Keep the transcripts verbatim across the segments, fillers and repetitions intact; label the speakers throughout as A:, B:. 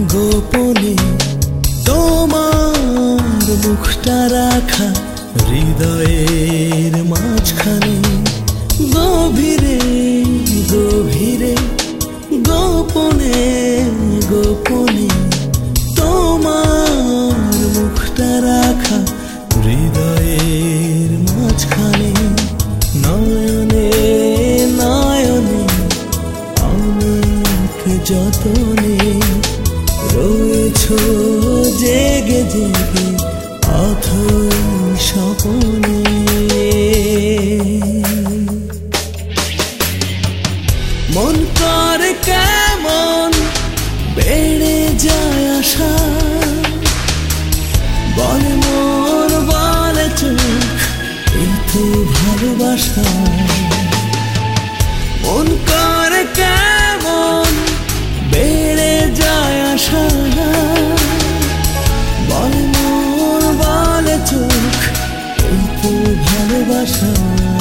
A: গোপনে তোমার মুখটা রাখা হৃদয়ের মাঝখানে, গভীরে গভীরে গোপনে গোপনে তোমার মুখটা রাখা হৃদয়ের মাঝখানে। নয়নে নয়নে অনেক যতনে রয়েছো জেগে জেগে অথই স্বপনে। মন করে কেমন বেড়ে যায় আশা, বলে মোর বলে চোখ এই তো ভালোবাসা। মন করে কেমন বেড়ে যায় আশা, বলে মোর বলে চোখ এই তো ভালোবাসা।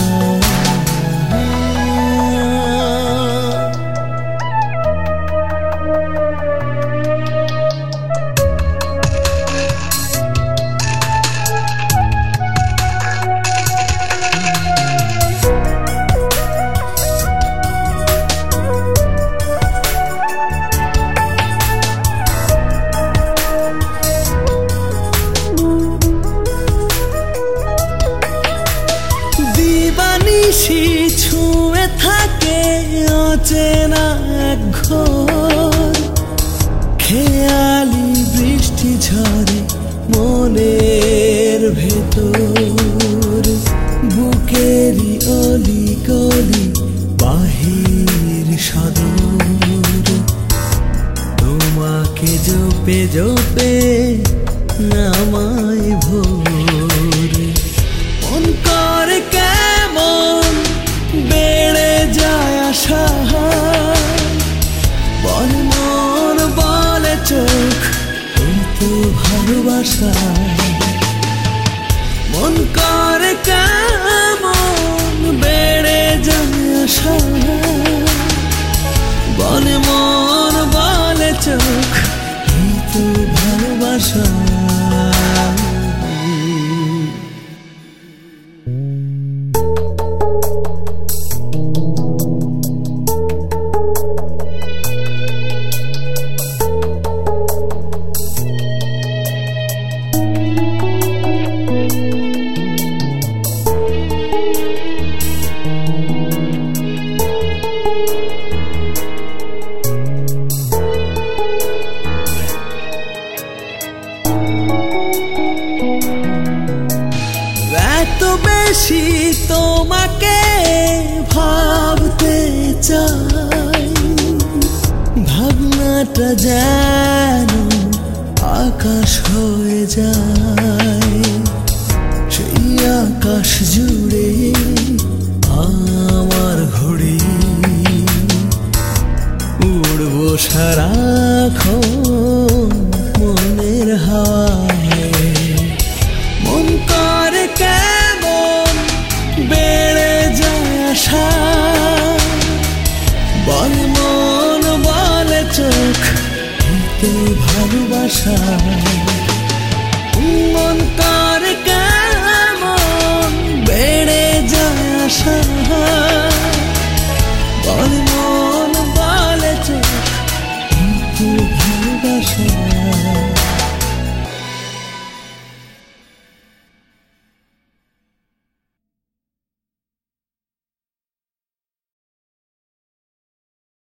A: দিবানিশি ছুঁয়ে থাকে অচেনা এক ঘর, খেয়ালি বৃষ্টি ঝরে মনের ভেতর। বুকেরই অলি গলি বাহির সদর, তোমাকে জপে জপে নামায় ভোর। মন করে কেমন বেড়ে যায় আশা, বলে মন বলে চোখ এই তো ভালোবাসা। মন করে কেমন বেড়ে যায় আশা, বলে মন বলে চোখ এই তো ভালোবাসা। এত বেশি তোমাকে ভাবতে চাই, ভাবনাটা যেন আকাশ হয়ে যায়। সেই আকাশ জুড়ে আমার ঘুড়ি, উড়বো সারাক্ষণ মনের হাওয়ায়। মন করে কেমন বেড়ে যায় আশা, বলে মন বলে চোখ এই তো ভালোবাসা।